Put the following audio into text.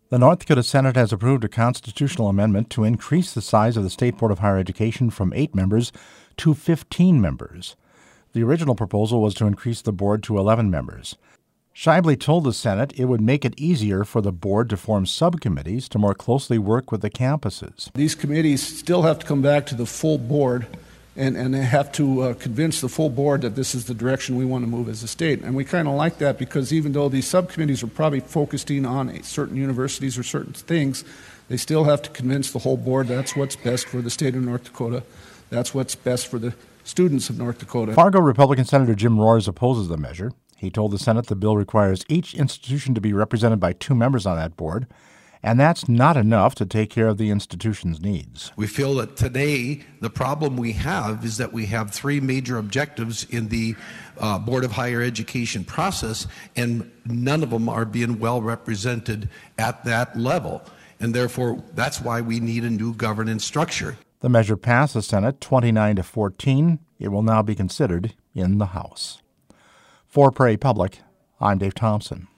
The North Dakota Senate has approved a constitutional amendment to increase the size of the State Board of Higher Education from 8 members to 15 members. The original proposal was to increase the board to 11 members. Scheibele told the Senate it would make it easier for the board to form subcommittees to more closely work with the campuses. These committees still have to come back to the full board, and they have to convince the full board that this is the direction we want to move as a state. And we kind of like that because even though these subcommittees are probably focusing on certain universities or certain things, they still have to convince the whole board that's what's best for the state of North Dakota. That's what's best for the students of North Dakota. Fargo Republican Senator Jim Roars opposes the measure. He told the Senate the bill requires each institution to be represented by 2 members on that board, and that's not enough to take care of the institution's needs. We feel that today the problem we have is that we have 3 major objectives in the Board of Higher Education process, and none of them are being well represented at that level. And therefore, that's why we need a new governance structure. The measure passed the Senate 29-14. It will now be considered in the House. For Prairie Public, I'm Dave Thompson.